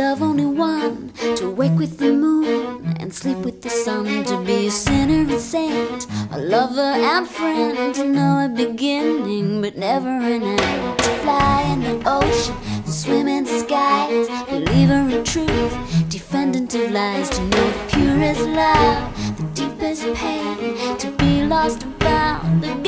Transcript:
love only one, to wake with the moon and sleep with the sun, to be a sinner and saint, a lover and friend, to know a beginning but never an end, to fly in the ocean, to swim in the skies, believer in truth, defendant of lies, to know the purest love, the deepest pain, to be lost and found,